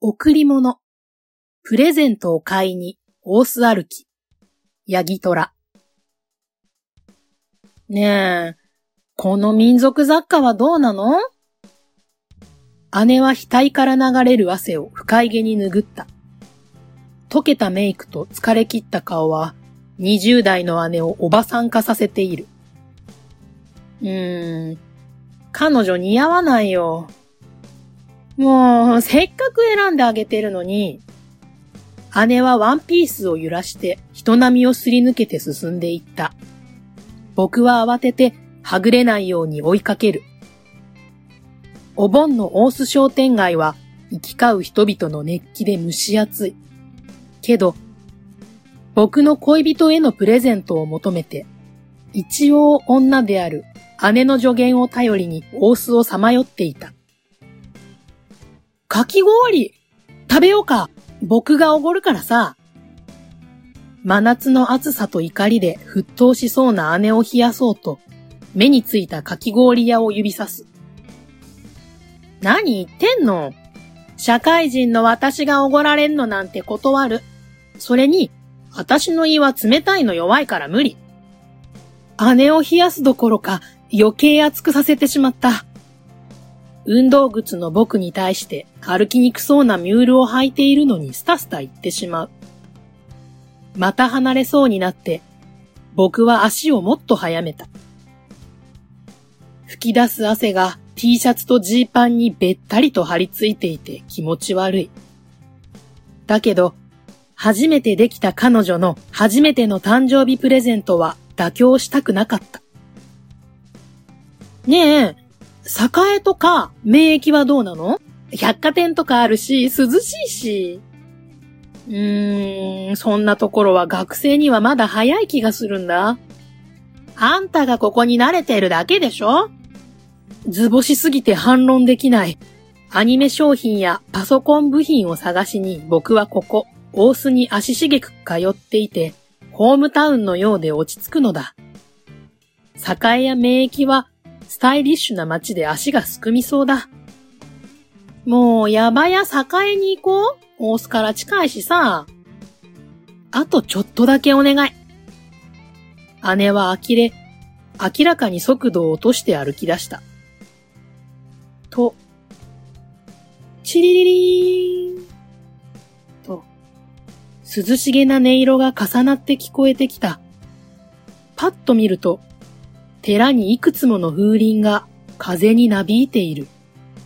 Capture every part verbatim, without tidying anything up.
贈り物、プレゼントを買いに大須歩き、ヤギトラ。ねえ、この民族雑貨はどうなの？姉は額から流れる汗を不快げに拭った。溶けたメイクと疲れ切った顔は、にじゅう代の姉をおばさん化させている。うーん、彼女似合わないよ。もう、せっかく選んであげてるのに。姉はワンピースを揺らして人波をすり抜けて進んでいった。僕は慌ててはぐれないように追いかける。お盆の大須商店街は行き交う人々の熱気で蒸し暑い。けど、僕の恋人へのプレゼントを求めて、一応女である姉の助言を頼りに大須をさまよっていた。かき氷食べようか。僕がおごるからさ。真夏の暑さと怒りで沸騰しそうな姉を冷やそうと、目についたかき氷屋を指さす。何言ってんの？社会人の私がおごられんのなんて断る。それに、私の胃は冷たいの弱いから無理。姉を冷やすどころか余計熱くさせてしまった。運動靴の僕に対して歩きにくそうなミュールを履いているのにスタスタ言ってしまう。また離れそうになって、僕は足をもっと速めた。吹き出す汗が T シャツとジーパンにべったりと張り付いていて気持ち悪い。だけど、初めてできた彼女の初めての誕生日プレゼントは妥協したくなかった。ねえ、栄とか名駅はどうなの？百貨店とかあるし、涼しいし。うーん、そんなところは学生にはまだ早い気がするんだ。あんたがここに慣れてるだけでしょ？図星すぎて反論できない。アニメ商品やパソコン部品を探しに僕はここ、大須に足しげく通っていて、ホームタウンのようで落ち着くのだ。栄や名駅はスタイリッシュな街で足がすくみそうだ。もう、やばや栄に行こう？大須から近いしさ。あとちょっとだけお願い。姉は呆れ、明らかに速度を落として歩き出した。と、チリリリーンと、涼しげな音色が重なって聞こえてきた。パッと見ると、寺にいくつもの風鈴が風になびいている。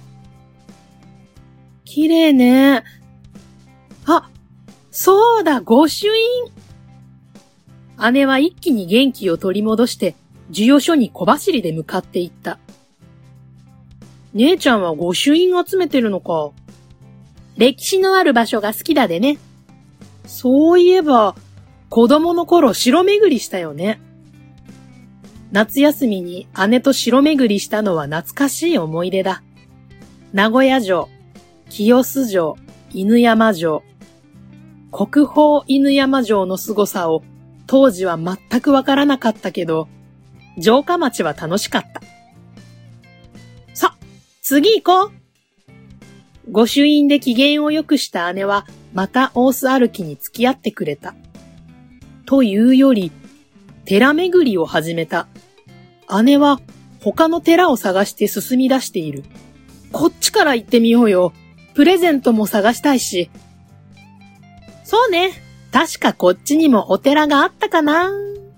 綺麗ね。あ、そうだ、御朱印。姉は一気に元気を取り戻して、授与所に小走りで向かっていった。姉ちゃんは御朱印集めてるのか。歴史のある場所が好きだでね。そういえば、子供の頃城巡りしたよね。夏休みに姉と城巡りしたのは懐かしい思い出だ。名古屋城、清洲城、犬山城。国宝犬山城の凄さを当時は全くわからなかったけど、城下町は楽しかった。さ、次行こう。御朱印で機嫌を良くした姉はまた大須歩きに付き合ってくれた。というより、寺巡りを始めた。姉は他の寺を探して進み出している。こっちから行ってみようよ。プレゼントも探したいし。そうね。確かこっちにもお寺があったかな。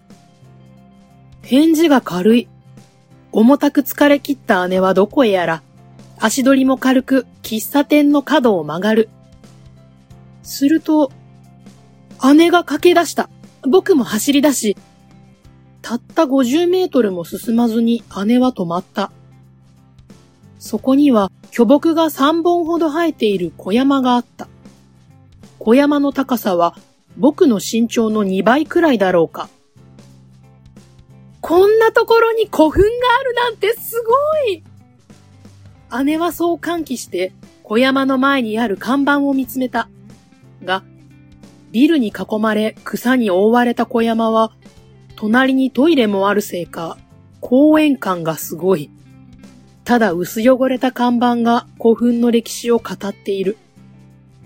返事が軽い。重たく疲れ切った姉はどこへやら、足取りも軽く喫茶店の角を曲がる。すると、姉が駆け出した。僕も走り出し、たったごじゅうメートルも進まずに姉は止まった。そこには巨木がさんぼんほど生えている小山があった。小山の高さは僕の身長のにばいくらいだろうか。こんなところに古墳があるなんてすごい！姉はそう歓喜して小山の前にある看板を見つめた。が、ビルに囲まれ草に覆われた小山は、隣にトイレもあるせいか、公園感がすごい。ただ薄汚れた看板が古墳の歴史を語っている。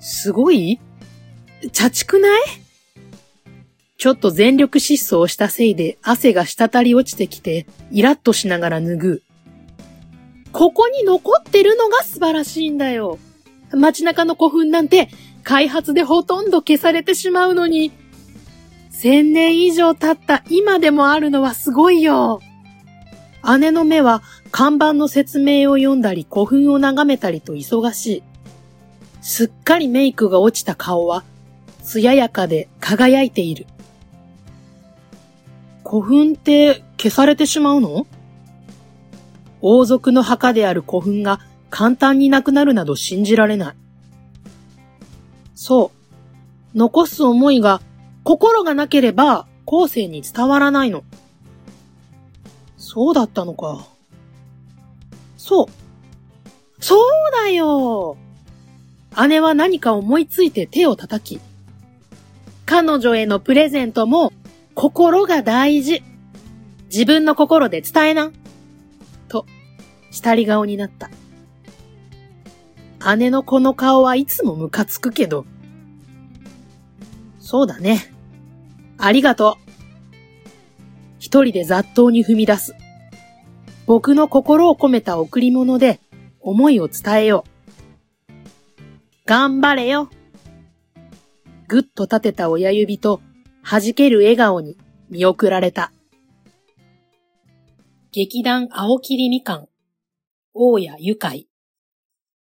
すごい？茶畜ない？ちょっと全力疾走したせいで汗が滴り落ちてきて、イラッとしながら拭う。ここに残ってるのが素晴らしいんだよ。街中の古墳なんて開発でほとんど消されてしまうのに、千年以上経った今でもあるのはすごいよ。姉の目は看板の説明を読んだり古墳を眺めたりと忙しい。すっかりメイクが落ちた顔は艶やかで輝いている。古墳って消されてしまうの？王族の墓である古墳が簡単になくなるなど信じられない。そう。残す思いが心がなければ後世に伝わらないの。そうだったのか。そう。そうだよ。姉は何か思いついて手を叩き、彼女へのプレゼントも心が大事。自分の心で伝えな。と、したり顔になった。姉のこの顔はいつもムカつくけど。そうだね。ありがとう。一人で雑踏に踏み出す。僕の心を込めた贈り物で思いを伝えよう。頑張れよ。ぐっと立てた親指と弾ける笑顔に見送られた。劇団青切みかん、大谷愉快。